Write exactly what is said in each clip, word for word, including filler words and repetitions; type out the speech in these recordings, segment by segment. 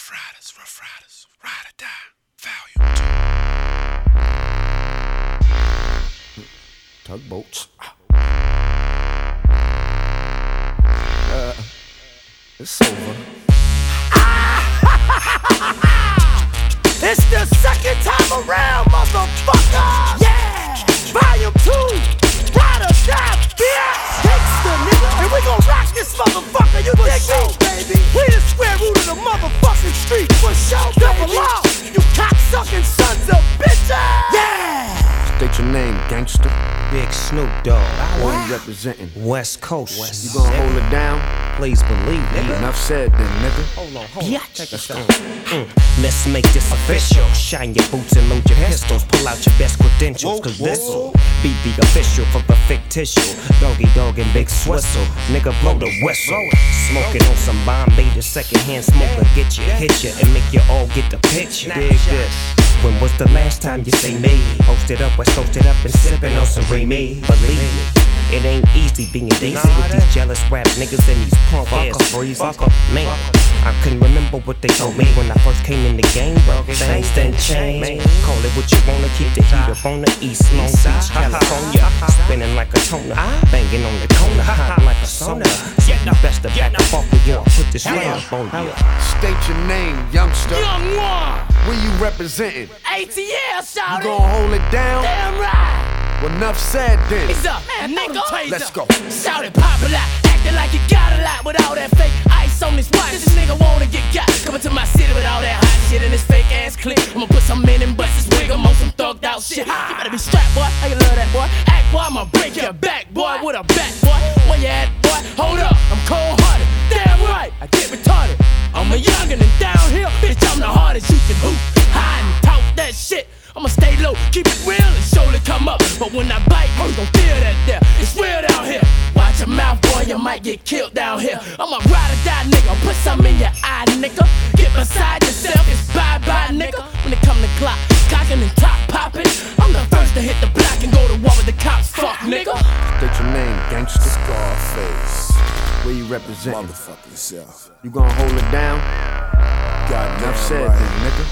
Rough Riders, Rough Riders, Ride or Die, Volume two. Tugboats. Uh, it's over. It's the second time around, motherfucker! Yeah! Volume two! Ride or Die, bitch! Gangsta, nigga! And we gon' rock this motherfucker, you dig me? Baby! We the square root of the motherfucking street! For sure, double R! You cocksucking sons of bitches! Yeah! State your name, gangster. Big Snoop Dogg. Where you representing? West Coast. West You gon' hold it down? Please believe me. Enough said then, nigga. Hold on, hold on. Yeah. Let's go. Mm. Let's make this official. Shine your boots and load your pistols. Pull out your best credentials, cause this'll be the official for the fictitious. Doggy dog and big swistle. Nigga blow the whistle. Smoking on some Bombay, the second hand smoker. Get you, hit you, and make you all get the picture. Dig this. When was the last time you say me? Posted up, West Coasted up and sipping on some Remy. Believe me, it ain't easy being decent with these jealous rap niggas and these punk ass breezes. Man, I couldn't remember what they told me when I first came in the game, bro. Things didn't change. Call it what you wanna, keep the heat up on the East Long Beach, California. Spinning like a toner, banging on the corner, hot like a sauna. You best to back up off with you. Put this rap on you. State your name, youngster. Young one! Where you representing? A T L, shout You gon' hold it down? Damn right! Well, enough said then. It's up, nigga. Let's go. Shout it, popular, acting like you got a lot with all that fake ice on his watch. This nigga wanna get got. Coming to my city with all that hot shit in his fake ass clip. I'ma put some men in busts, wig him on some thugged out shit. You better be strapped, boy. How you love that, boy? Act, boy. I'ma break your back, boy. With a back, boy. Where you at, boy? Hold up, I'm cold hearted. Damn right, I get retarded. I'm a youngin' and downhill, bitch. I'm the hardest you can hoop. Hide and talk that shit. I'ma stay low, keep it real and surely come up. But when I bite, you gon' feel that there. It's real down here. Watch your mouth, boy, you might get killed down here. I'm a ride or die, nigga. Put something in your eye, nigga. Get beside yourself, it's bye-bye, nigga. When it come to clock, cocking and top popping, I'm the first to hit the block and go to war with the cops. Fuck, nigga. State your name, gangster. Scarface. Where you representing? Motherfuck yourself. You gon' hold it down? God Enough damn said right. then, nigga.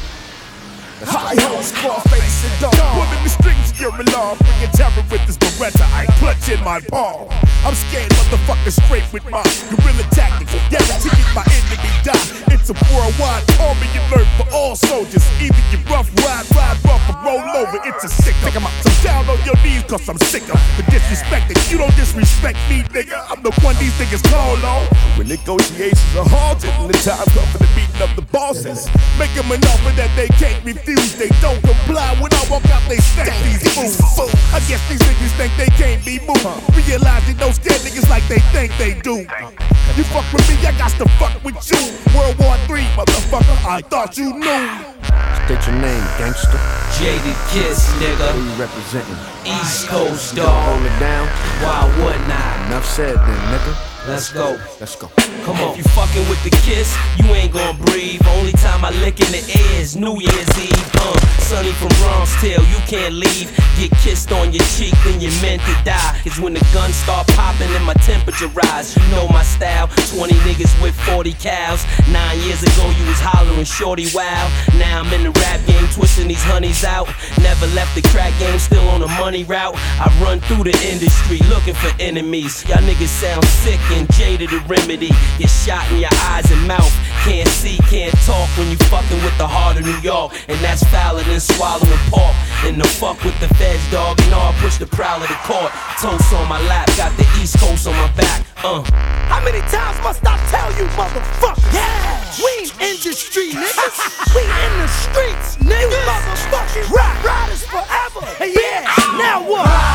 High ho, Scarface and dog. Pulling the strings, you're in love. Bringing terror with this Beretta. I clutch in my palm. I'm scared, motherfucker, straight with my guerrilla tactics. Guaranteeing my enemy die. It's a worldwide army alert for all soldiers. Either you rough ride, ride rough, or roll over. It's a sick. Pick 'em up. So down on your knees, cause I'm sick of the disrespecting. You don't disrespect me, nigga. I'm the one these niggas call on. When negotiations are halted and the time comes for the meeting of the bosses, make them an offer that they can't refuse. They don't comply when I walk out, they stack these fools. I guess these niggas think they can't be moved. Realize you don't scare niggas like they think they do. You fuck with me, I got to fuck with you. World War Three, motherfucker, I thought you knew. State your name, gangster. Jaded Kiss, Where nigga. you representing? East Coast, You gon' dog. hold it down? Why wouldn't I? Enough said then, nigga. Let's go. Let's go. Come on. If you fucking with the kiss, you ain't gon' breathe. Only time I lick in the air is New Year's Eve. Uh, Sonny from Bronx Tale, you can't leave. Get kissed on your cheek, then you're meant to die. Cause when the guns start popping and my temperature rise, you know my style. twenty niggas with forty cows. Nine years ago you was hollering shorty wow. Now I'm in the rap game, twisting these honeys out. Never left the crack game, still on the money route. I run through the industry looking for enemies. Y'all niggas sound sick and jaded the remedy. Get shot in your eyes and mouth. Can't see, can't talk when you fucking with the heart of New York. And that's fouler than swallowing pork. And the fuck with the feds, dog. You know I push the prowl of the court. Toast on my lap, got the East Coast on my back. Uh. How many times must I tell you, motherfucker? Yeah! We ain't industry, niggas. We in the streets, niggas. Motherfucking rock riders forever. Yeah! Now what?